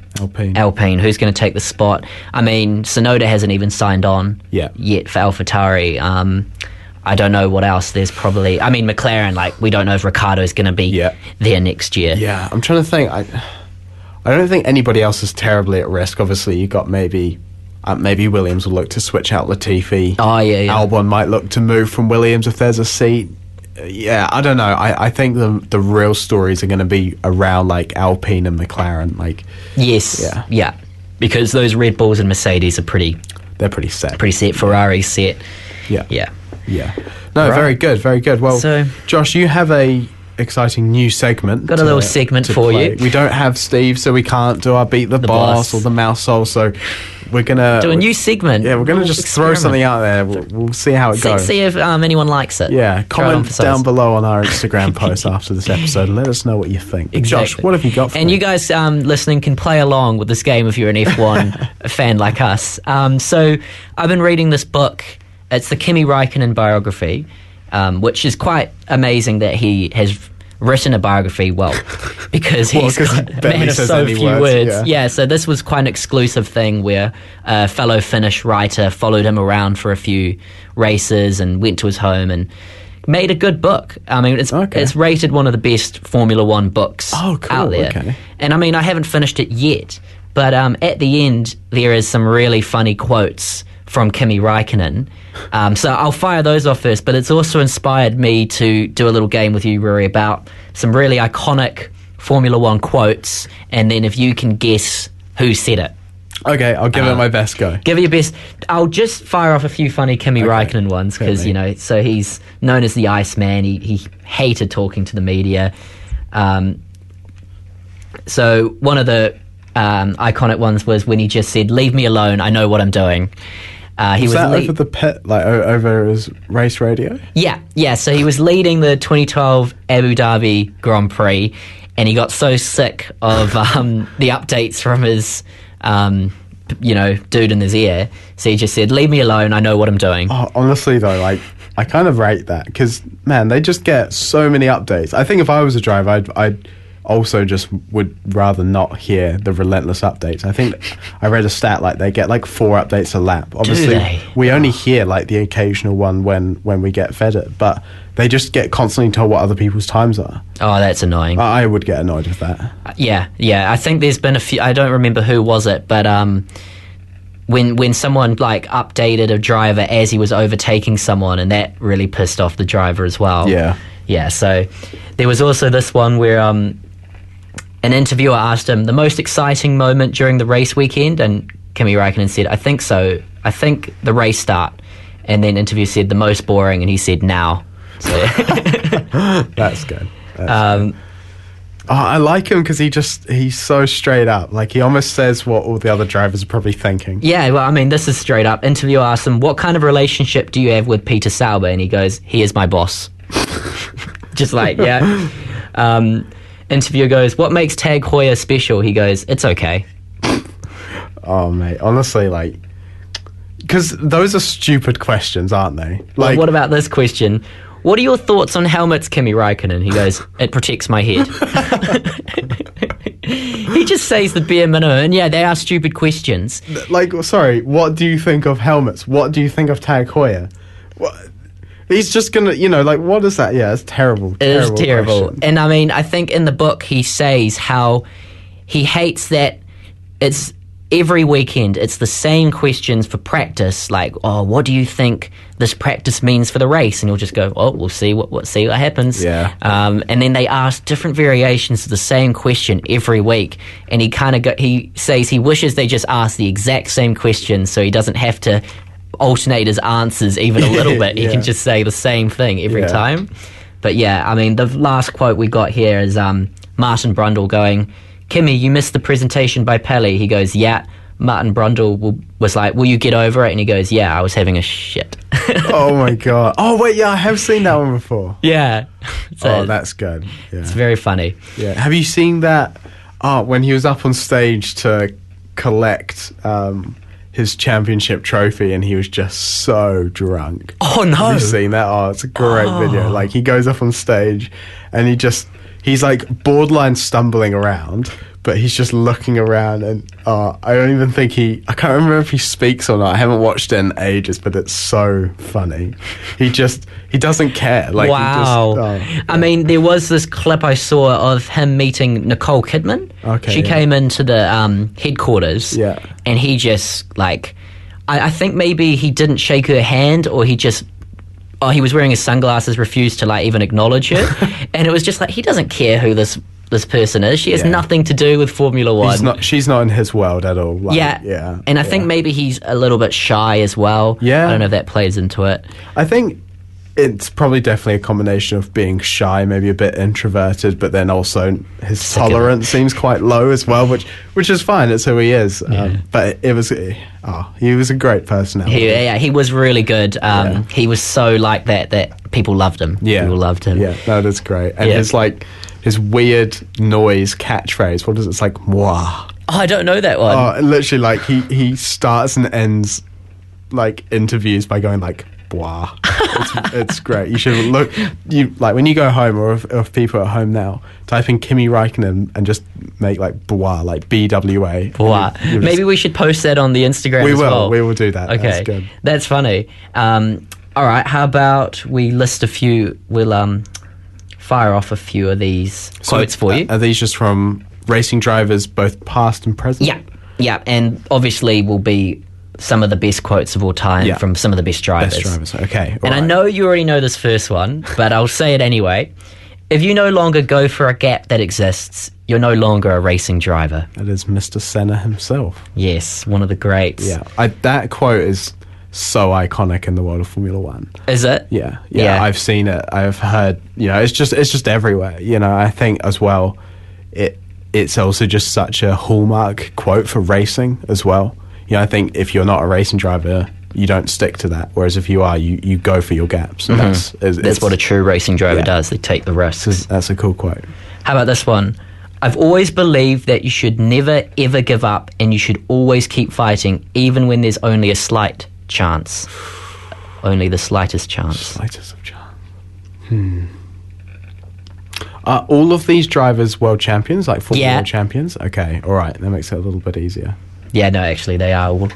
Alpine. Who's going to take the spot? I mean, Tsunoda hasn't even signed on yet for AlphaTauri. I don't know what else. There's probably, I mean, McLaren. We don't know if Ricciardo's going to be there next year. Yeah, I'm trying to think. I don't think anybody else is terribly at risk. Obviously, you got maybe Williams will look to switch out Latifi. Oh yeah. Albon might look to move from Williams if there's a seat. Yeah, I don't know. I think the real stories are going to be around Alpine and McLaren. Yes, yeah, because those Red Bulls and Mercedes are pretty set. Ferrari's set. Yeah. No, right. Very good. Well, so, Josh, you have a exciting new segment. Got a little segment for you. We don't have Steve, so we can't do our Beat the Boss or the Mouse Hole, so we're going to... do a new segment. Yeah, we're going to just throw something out there. We'll see how it goes. See if anyone likes it. Yeah, comment down below on our Instagram post after this episode and let us know what you think. Exactly. Josh, what have you got for me? And you guys listening can play along with this game if you're an F1 fan like us. So I've been reading this book. It's the Kimi Räikkönen biography, which is quite amazing that he has written a biography, because he's got a man of so few words. Yeah, so this was quite an exclusive thing where a fellow Finnish writer followed him around for a few races and went to his home and made a good book. I mean, it's rated one of the best Formula One books out there. Okay. And I mean, I haven't finished it yet, but at the end, there is some really funny quotes from Kimi Räikkönen. So I'll fire those off first, but it's also inspired me to do a little game with you, Rory, about some really iconic Formula One quotes, and then if you can guess who said it. Okay, I'll give it my best go. Give it your best. I'll just fire off a few funny Kimi Räikkönen ones, because, so he's known as the Iceman. He hated talking to the media. So one of the iconic ones was when he just said, "Leave me alone, I know what I'm doing." Was that over the pit, like over his race radio? Yeah. So he was leading the 2012 Abu Dhabi Grand Prix, and he got so sick of the updates from his, dude in his ear. So he just said, "Leave me alone, I know what I'm doing." Oh, honestly, though, like, I kind of rate that, because, man, they just get so many updates. I think if I was a driver, I'd also just would rather not hear the relentless updates. I think I read a stat like they get like 4 updates a lap. Obviously, we only hear like the occasional one when we get fed it, but they just get constantly told what other people's times are. Oh, that's annoying. I would get annoyed with that. Yeah. I think there's been a few. I don't remember who was it, but when someone like updated a driver as he was overtaking someone, and that really pissed off the driver as well. Yeah. So there was also this one where an interviewer asked him the most exciting moment during the race weekend, and Kimi Räikkönen said, "I think so. I think the race start." And then interviewer said, "The most boring," and he said, "Now." So That's good. I like him because he's so straight up. Like, he almost says what all the other drivers are probably thinking. Yeah, well, I mean, this is straight up. Interviewer asked him, "What kind of relationship do you have with Peter Sauber?" And he goes, "He is my boss." Just like, yeah. Interviewer goes, "What makes Tag Heuer special?" He goes, "It's okay." Oh, mate, honestly, like, because those are stupid questions, aren't they? Like, what about this question? "What are your thoughts on helmets, Kimi Räikkönen?" He goes, "It protects my head." He just says the bare minimum, and yeah, they are stupid questions. Like, sorry, what do you think of helmets? What do you think of Tag Heuer? What? He's just gonna, like, what is that? Yeah, it's terrible. It is terrible. Question. And I mean, I think in the book he says how he hates that it's every weekend it's the same questions for practice, like, "Oh, what do you think this practice means for the race?" And he'll just go, "Oh, we'll see what happens." Yeah. And then they ask different variations of the same question every week, and he says he wishes they just ask the exact same question so he doesn't have to alternate his answers even a little bit. He can just say the same thing every time. But yeah, I mean, the last quote we got here is Martin Brundle going, "Kimi, you missed the presentation by Pelly." He goes, "Yeah." Martin Brundle was like, "Will you get over it?" And he goes, "Yeah, I was having a shit." Oh my god. Oh wait, yeah, I have seen that one before. Yeah. So that's good. Yeah. It's very funny. Yeah. Have you seen that when he was up on stage to collect his championship trophy, and he was just so drunk? Oh no. Have you seen that? Oh, it's a great video. Like, he goes up on stage and he's like borderline stumbling around, but he's just looking around, and I don't even think I can't remember if he speaks or not. I haven't watched it in ages, but it's so funny. He doesn't care. Like, wow. I mean, there was this clip I saw of him meeting Nicole Kidman. Okay. She came into the headquarters. Yeah. And he just, like, I think maybe he didn't shake her hand, or he just... Oh, he was wearing his sunglasses, refused to, like, even acknowledge her. And it was just like, he doesn't care who this person is. She has nothing to do with Formula One. She's not in his world at all. Like, yeah. And I think maybe he's a little bit shy as well. Yeah. I don't know if that plays into it. I think It's probably definitely a combination of being shy, maybe a bit introverted, but then also his tolerance seems quite low as well, which is fine. It's who he is. But he was a great personality. He was really good. He was so like that people loved him. Yeah, people loved him. Yeah, no, that's great. And his weird noise catchphrase. What is it? It's like "moi." Oh, I don't know that one. Oh, literally, like he starts and ends like interviews by going like "boah." It's great. You should look. You like when you go home, or if people are at home now, type in Kimi Räikkönen and just make like "boah," like BWA. Boah. Maybe we should post that on the Instagram. We will do that. Okay, that's good. That's funny. All right, how about we list a few? We'll fire off a few of these quotes for you. Are these just from racing drivers, both past and present? Yeah, and obviously will be some of the best quotes of all time from some of the best drivers. Okay. And I know you already know this first one, but I'll say it anyway. If you no longer go for a gap that exists, you're no longer a racing driver. That is Mr. Senna himself. Yes, one of the greats. Yeah, that quote is so iconic in the world of Formula One. Is it? Yeah. I've seen it. I've heard. It's just everywhere. I think as well, it's also just such a hallmark quote for racing as well. I think if you're not a racing driver, you don't stick to that. Whereas if you are, you go for your gaps. And that's what a true racing driver does. They take the risks. That's a cool quote. How about this one? I've always believed that you should never, ever give up, and you should always keep fighting, even when there's only a slight chance. Only the slightest chance. Slightest of chance. Are all of these drivers world champions, like Formula One champions? Okay, all right. That makes it a little bit easier. Yeah, no, actually, they are all.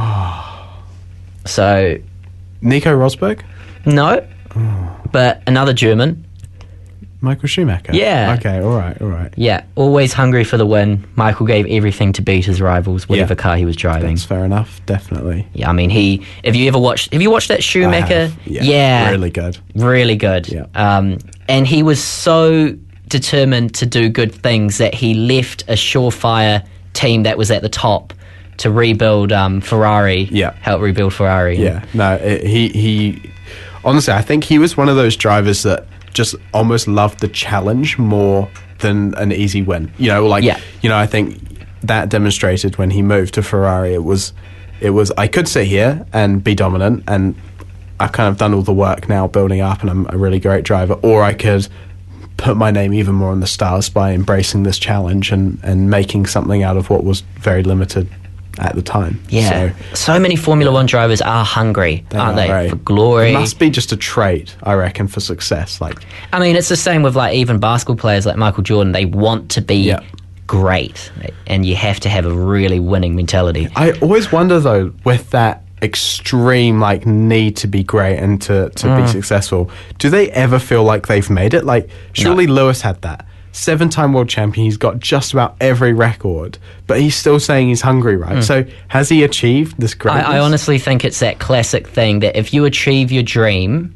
So... Nico Rosberg? No, but another German. Michael Schumacher? Yeah. Okay, all right. Yeah, always hungry for the win. Michael gave everything to beat his rivals, whatever car he was driving. That's fair enough, definitely. Yeah, I mean, have you watched that Schumacher? Yeah. Really good. Really good. Yeah. And he was so determined to do good things that he left a surefire team that was at the top to rebuild Ferrari. Yeah. Help rebuild Ferrari. Yeah. No, he honestly, I think he was one of those drivers that just almost loved the challenge more than an easy win. I think that demonstrated when he moved to Ferrari. It was I could sit here and be dominant, and I've kind of done all the work now building up, and I'm a really great driver, or I could put my name even more on the stars by embracing this challenge and making something out of what was very limited at the time. Yeah. So many Formula One drivers are hungry, aren't they? For glory. It must be just a trait, I reckon, for success. I mean, it's the same with even basketball players like Michael Jordan. They want to be great, and you have to have a really winning mentality. I always wonder, though, with that extreme need to be great and to be successful, do they ever feel like they've made it? Surely no. Lewis had that 7-time world champion, he's got just about every record, but he's still saying he's hungry, right? So has he achieved this greatness? I honestly think it's that classic thing that if you achieve your dream,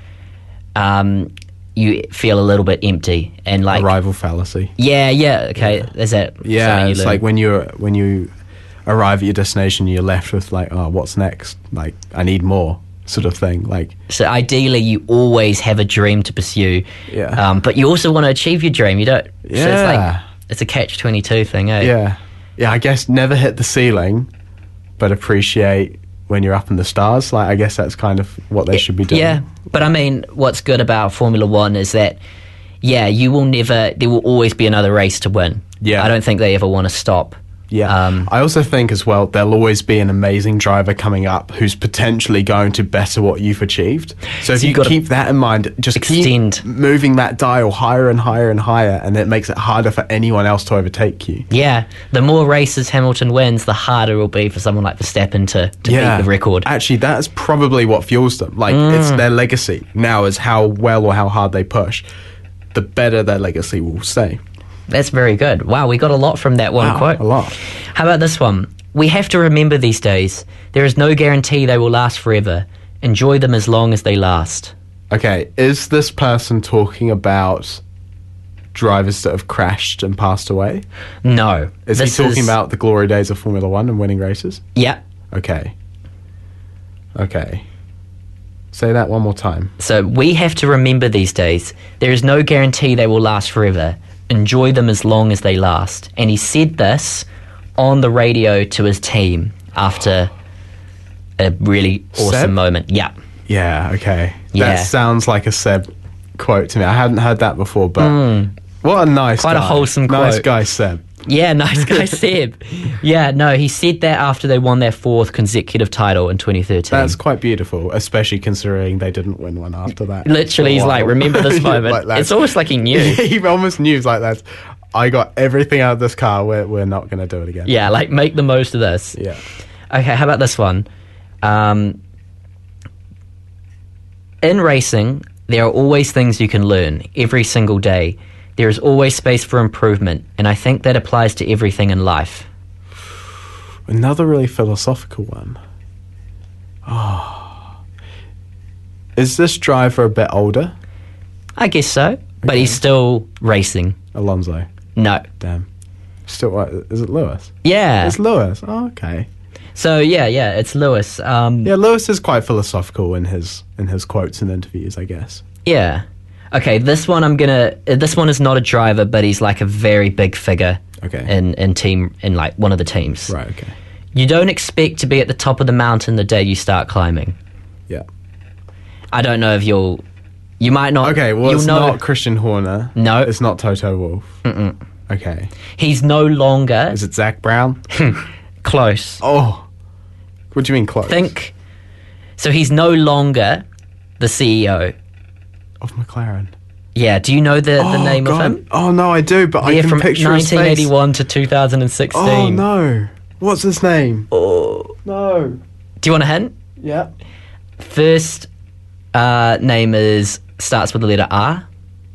you feel a little bit empty and arrival fallacy. Yeah, okay. Is that it's like when you arrive at your destination, you're left with what's next? I need more, sort of thing. So ideally, you always have a dream to pursue. Yeah. But you also want to achieve your dream. You don't. Yeah. So it's a catch-22 thing, eh? Yeah. Yeah. I guess never hit the ceiling, but appreciate when you're up in the stars. I guess that's kind of what they should be doing. Yeah. But I mean, what's good about Formula One is that, you will never. There will always be another race to win. Yeah. I don't think they ever want to stop. Yeah, I also think as well there'll always be an amazing driver coming up who's potentially going to better what you've achieved. So if you keep that in mind, just keep moving that dial higher and higher and higher, and it makes it harder for anyone else to overtake you. Yeah, the more races Hamilton wins, the harder it will be for someone like Verstappen to beat the record. Actually, that's probably what fuels them. It's their legacy now is how well or how hard they push. The better their legacy will stay. That's very good. Wow, we got a lot from that one quote. A lot. How about this one? We have to remember these days, there is no guarantee they will last forever. Enjoy them as long as they last. Okay, is this person talking about drivers that have crashed and passed away? No. Is he talking about the glory days of Formula One and winning races? Yeah. Okay. Say that one more time. So we have to remember these days, there is no guarantee they will last forever. Enjoy them as long as they last. And he said this on the radio to his team after a really awesome Seb? moment. Yeah. Yeah, okay. Yeah. That sounds like a Seb quote to me. I hadn't heard that before, but what a nice Quite guy. a wholesome Nice quote. guy, Seb. Yeah, nice guy Seb. Yeah, no, he said that after they won their 4th consecutive title in 2013. That's quite beautiful, especially considering they didn't win one after that. Literally, he's like, remember this moment. Like, it's almost like he knew. he almost knew. He's like, "That's I got everything out of this car. We're not going to do it again." Yeah, like, make the most of this. Yeah. Okay, how about this one? In racing, there are always things you can learn every single day. There is always space for improvement, and I think that applies to everything in life. Another really philosophical one. Oh. Is this driver a bit older? I guess so, but he's still racing. Alonso. No. Damn. Still, what, is it Lewis? Yeah. It's Lewis. Oh, okay. So, yeah, it's Lewis. Yeah, Lewis is quite philosophical in his quotes and interviews, I guess. Yeah. Okay, this one this one is not a driver, but he's like a very big figure in like one of the teams. Right, okay. You don't expect to be at the top of the mountain the day you start climbing. Yeah. I don't know if you might not. Okay, well, you'll it's know, not Christian Horner. No. It's not Toto Wolff. Mm-mm. Okay. He's no longer Is it Zach Brown? close. Oh. What do you mean close? So he's no longer the CEO. Of McLaren. Yeah, do you know the name of him? Oh, no, I do, but I can from picture his face. 1981 to 2016. Oh, no. What's his name? Oh. No. Do you want a hint? Yeah. First name starts with the letter R.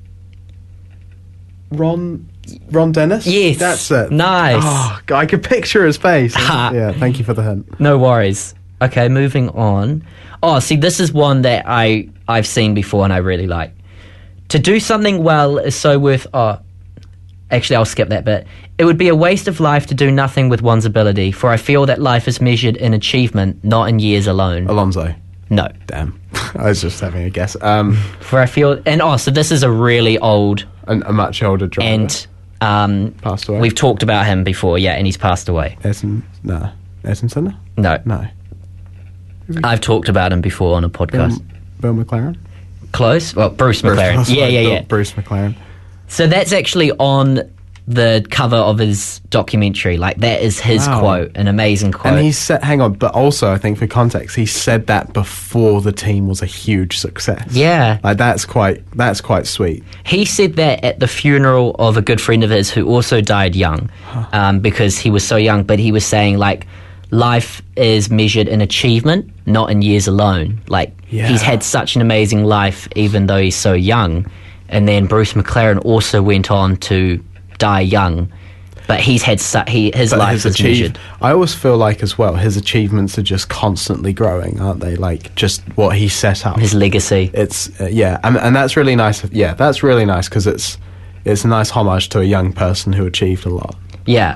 Ron Dennis? Yes. That's it. Nice. Oh, God, I could picture his face. Yeah, thank you for the hint. No worries. Okay, moving on. Oh, see, this is one that I've seen before and I really like. To do something well is so worth... Oh, actually, I'll skip that bit. It would be a waste of life to do nothing with one's ability, for I feel that life is measured in achievement, not in years alone. Alonso. No. Damn. I was just having a guess. For I feel... And so this is a really old... A much older driver. And passed away. we've talked about him before, yeah, and he's passed away. Ayrton Senna? No. No. I've talked about him before on a podcast. Bill McLaren? Close? Well, Bruce McLaren. Yeah. Bruce McLaren. So that's actually on the cover of his documentary. Like, that is his quote, an amazing quote. And he said, hang on, but also, I think for context, he said that before the team was a huge success. Yeah. Like, that's quite sweet. He said that at the funeral of a good friend of his who also died young, because he was so young, but he was saying, like, life is measured in achievement, not in years alone. Like, he's had such an amazing life, even though he's so young. And then Bruce McLaren also went on to die young, but he's had his life is measured. I always feel like as well, his achievements are just constantly growing, aren't they? Like, just what he set up, his legacy. It's and that's really nice. Yeah, that's really nice because it's a nice homage to a young person who achieved a lot. Yeah.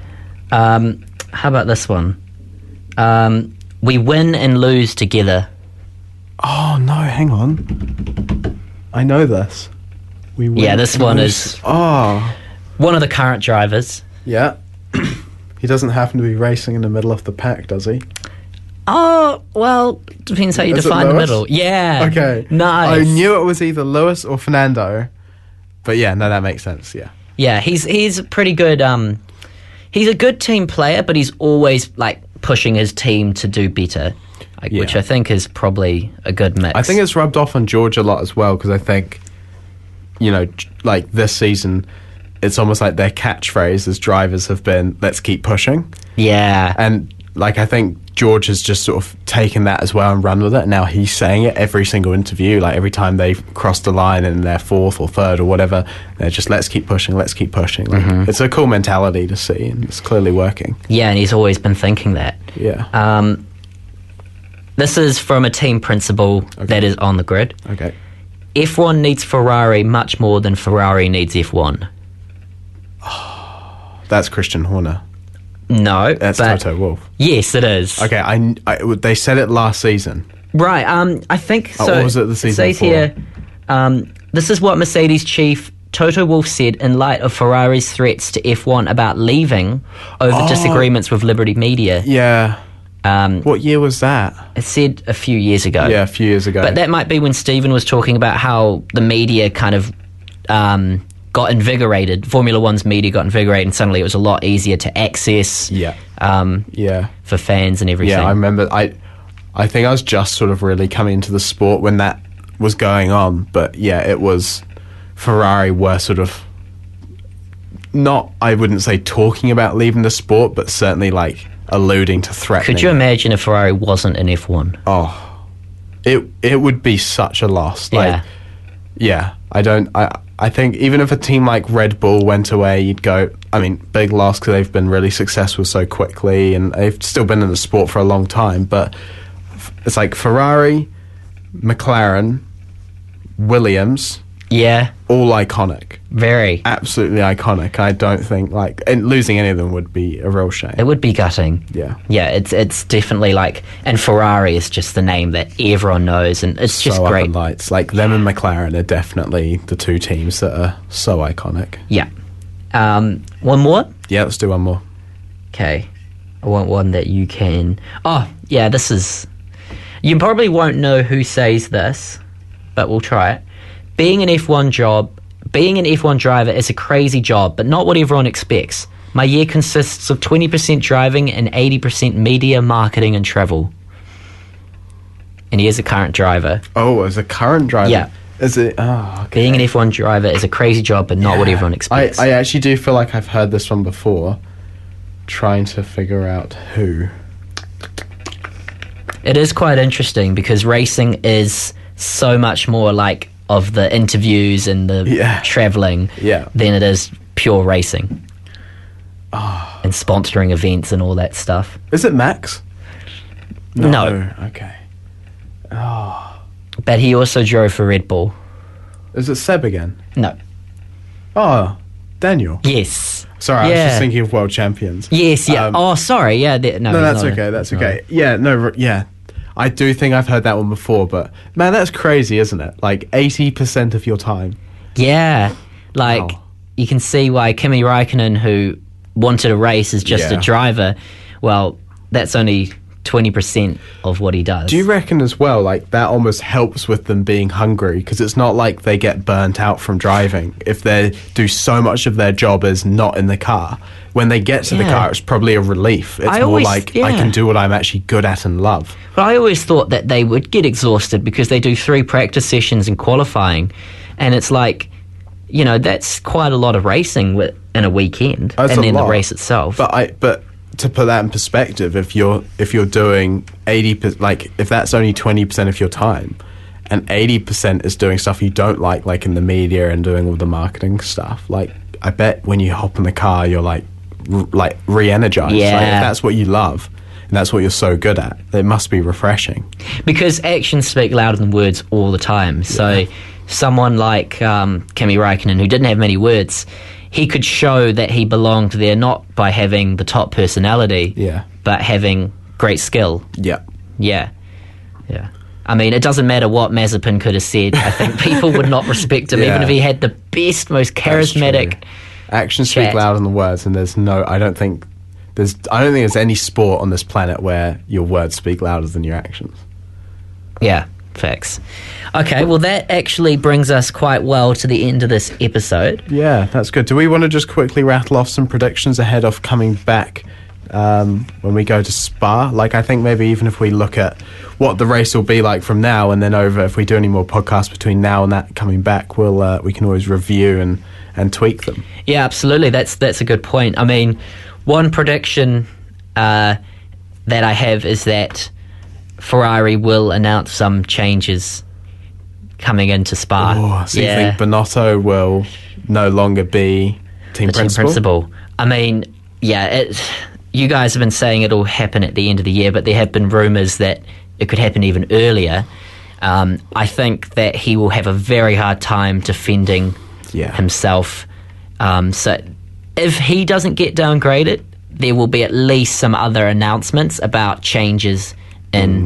How about this one? We win and lose together. Oh no, hang on. I know this. We win. Yeah, this one is one of the current drivers. Yeah. He doesn't happen to be racing in the middle of the pack, does he? Oh, well, depends how you define the middle. Yeah. Okay. Nice. I knew it was either Lewis or Fernando. But yeah, no, that makes sense, yeah. Yeah, he's pretty good. He's a good team player, but he's always, like, pushing his team to do better, which I think is probably a good mix. I think it's rubbed off on George a lot as well, because I think, you know, like this season, it's almost like their catchphrase as drivers have been, let's keep pushing. Yeah. And, like, I think George has just sort of taken that as well and run with it. Now he's saying it every single interview, like every time they cross the line in their fourth or third or whatever, they're just, let's keep pushing. Like, it's a cool mentality to see, and it's clearly working. Yeah, and he's always been thinking that. Yeah. This is from a team principal that is on the grid. Okay. F1 needs Ferrari much more than Ferrari needs F1. That's Christian Horner. No, That's but Toto Wolff. yes, it is. Okay, they said it last season. Right. I think so. Or was it the season it says before? Here, this is what Mercedes chief Toto Wolff said in light of Ferrari's threats to F1 about leaving over disagreements with Liberty Media. Yeah. What year was that? It said a few years ago. Yeah, a few years ago. But that might be when Stephen was talking about how the media kind of got invigorated. Formula One's media got invigorated, and suddenly it was a lot easier to access. For fans and everything. Yeah, I remember. I think I was just sort of really coming into the sport when that was going on. But yeah, it was Ferrari were sort of not. I wouldn't say talking about leaving the sport, but certainly like alluding to threatening. Could you imagine if Ferrari wasn't in F1? Oh, it would be such a loss. Like, yeah. I think even if a team like Red Bull went away, you'd go, I mean, big loss because they've been really successful so quickly and they've still been in the sport for a long time. But it's like Ferrari, McLaren, Williams. Yeah. All iconic. Very. Absolutely iconic. I don't think, like, and losing any of them would be a real shame. It would be gutting. Yeah. Yeah, it's definitely like, and Ferrari is just the name that everyone knows, and it's just so great. Up in lights. Like, them and McLaren are definitely the two teams that are so iconic. Yeah. One more? Yeah, let's do one more. Okay. I want one that you can... Oh, yeah, this is... You probably won't know who says this, but we'll try it. Being an F1 driver is a crazy job, but not what everyone expects. My year consists of 20% driving and 80% media, marketing, and travel. And he is a current driver. Oh, as a current driver? Yeah. Is it? Oh, okay. Being an F1 driver is a crazy job, but not what everyone expects. I actually do feel like I've heard this one before. Trying to figure out who. It is quite interesting because racing is so much more like of the interviews and the travelling than it is pure racing. Oh. And sponsoring events and all that stuff. Is it Max? No. Okay. Oh. But he also drove for Red Bull. Is it Seb again? No. Oh, Daniel. Yes. Sorry, I was just thinking of world champions. Yes, yeah. Sorry, yeah. No, that's okay, that's okay. Yeah, no, yeah. I do think I've heard that one before, but man, that's crazy, isn't it? Like 80% of your time. Yeah. Like, you can see why Kimi Räikkönen, who wanted a race as just a driver, well, that's only 20% of what he does. Do you reckon as well, like, that almost helps with them being hungry? Because it's not like they get burnt out from driving. If they do so much of their job as not in the car, when they get to the car, it's probably a relief. It's more like, I can do what I'm actually good at and love. But I always thought that they would get exhausted because they do 3 practice sessions in qualifying. And it's like, you know, that's quite a lot of racing in a weekend. That's and then the race itself. But to put that in perspective, if you're doing 80%, like if that's only 20% of your time, and 80% is doing stuff you don't like in the media and doing all the marketing stuff, like I bet when you hop in the car, you're like re-energized. Yeah. Like, if that's what you love and that's what you're so good at, it must be refreshing. Because actions speak louder than words all the time. So someone like Kimi Räikkönen, who didn't have many words, he could show that he belonged there not by having the top personality, but having great skill. Yeah. I mean, it doesn't matter what Mazepin could have said. I think people would not respect him, even if he had the best, most charismatic. Actions speak louder than words, and I don't think there's any sport on this planet where your words speak louder than your actions. Yeah. Facts. Okay, well, that actually brings us quite well to the end of this episode. Yeah, that's good. Do we want to just quickly rattle off some predictions ahead of coming back when we go to Spa? Like, I think maybe even if we look at what the race will be like from now and then over, if we do any more podcasts between now and that coming back, we can always review and tweak them. Yeah, absolutely. That's a good point. I mean, one prediction that I have is that Ferrari will announce some changes coming into Spa. So you think Binotto will no longer be team principal? I mean, you guys have been saying it'll happen at the end of the year, but there have been rumours that it could happen even earlier. I think that he will have a very hard time defending himself. So if he doesn't get downgraded, there will be at least some other announcements about changes in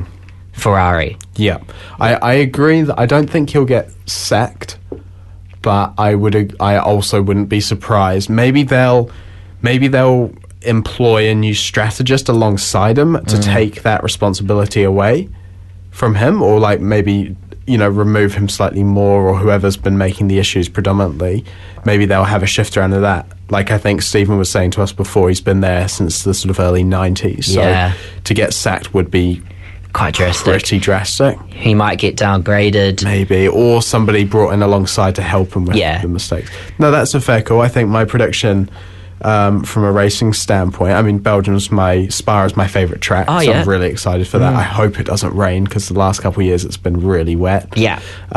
Ferrari. Yeah, I agree that I don't think he'll get sacked, but I also wouldn't be surprised. Maybe they'll employ a new strategist alongside him to take that responsibility away from him, or like maybe, you know, remove him slightly more, or whoever's been making the issues predominantly. Maybe they'll have a shift around to that. Like I think Stephen was saying to us before, he's been there since the sort of early 90s. So to get sacked would be quite drastic. Pretty drastic. He might get downgraded. Maybe. Or somebody brought in alongside to help him with the mistakes. No, that's a fair call. I think my prediction from a racing standpoint, I mean, Spa is my favourite track, so I'm really excited for that. I hope it doesn't rain, because the last couple of years it's been really wet. Yeah.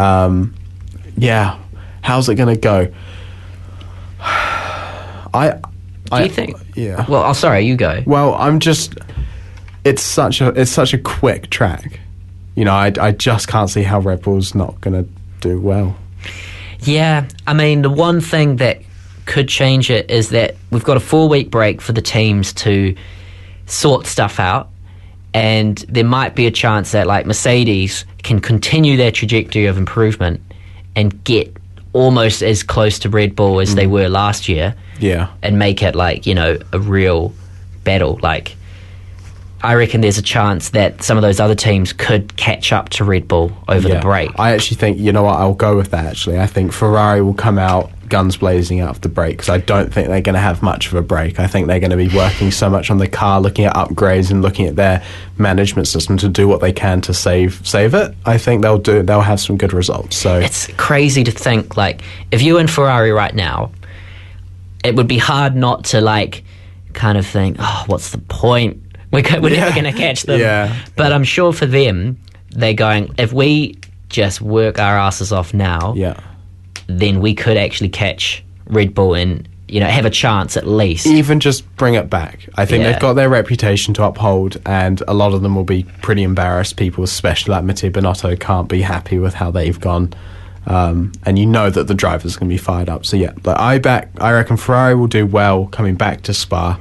How's it going to go? Do you think? Yeah. Well, sorry, you go. Well, it's such a quick track. You know, I just can't see how Red Bull's not going to do well. Yeah, I mean, the one thing that could change it is that we've got a 4-week break for the teams to sort stuff out, and there might be a chance that, like, Mercedes can continue their trajectory of improvement and get almost as close to Red Bull as they were last year. Yeah. And make it, like, you know, a real battle. Like, I reckon there's a chance that some of those other teams could catch up to Red Bull over the break. I actually think, you know what, I'll go with that, actually. I think Ferrari will come out guns blazing out of the break, because I don't think they're going to have much of a break. I think they're going to be working so much on the car, looking at upgrades and looking at their management system to do what they can to save it. I think they'll have some good results. So it's crazy to think, like, if you're in Ferrari right now, it would be hard not to, like, kind of think, oh, what's the point? We're never going to catch them. Yeah. But I'm sure for them, they're going, if we just work our asses off now, then we could actually catch Red Bull and, you know, have a chance at least. Even just bring it back. I think they've got their reputation to uphold, and a lot of them will be pretty embarrassed. People, especially like Mattia Binotto, can't be happy with how they've gone. And you know that the driver's going to be fired up. So but I reckon Ferrari will do well coming back to Spa.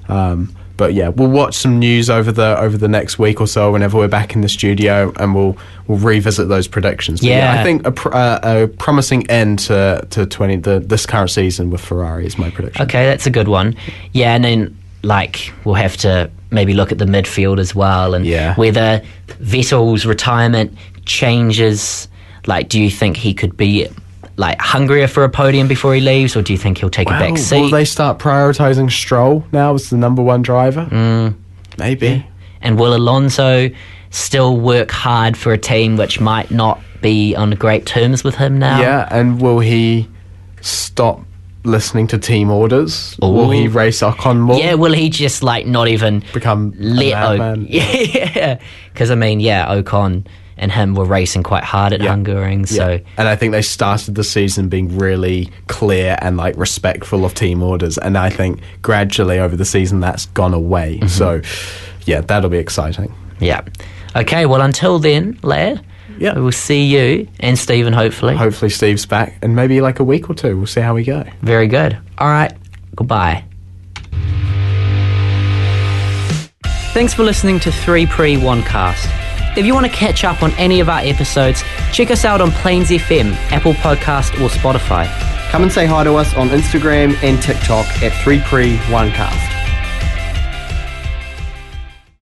But yeah, we'll watch some news over the next week or so whenever we're back in the studio, and we'll revisit those predictions. But I think a promising end to this current season with Ferrari is my prediction. Okay, that's a good one. Yeah, and then, like, we'll have to maybe look at the midfield as well, and whether Vettel's retirement changes. Like, do you think he could be, like, hungrier for a podium before he leaves, or do you think he'll take a back seat? Will they start prioritising Stroll now as the number one driver? Maybe. Yeah. And will Alonso still work hard for a team which might not be on great terms with him now? Yeah, and will he stop listening to team orders? Ooh. Will he race Ocon more? Yeah, will he just, like, not even become a madman? Yeah, because, I mean, Ocon and him were racing quite hard at Hungaroring. So, and I think they started the season being really clear and, like, respectful of team orders, and I think gradually over the season that's gone away. So that'll be exciting. Okay, well, until then, lad, we will see you and Stephen, hopefully Steve's back in maybe like a week or two. We'll see how we go. Very good. All right, goodbye. Thanks for listening to 3 Pre 1 Cast. If you want to catch up on any of our episodes, check us out on Plains FM, Apple Podcast, or Spotify. Come and say hi to us on Instagram and TikTok at 3Pre1Cast.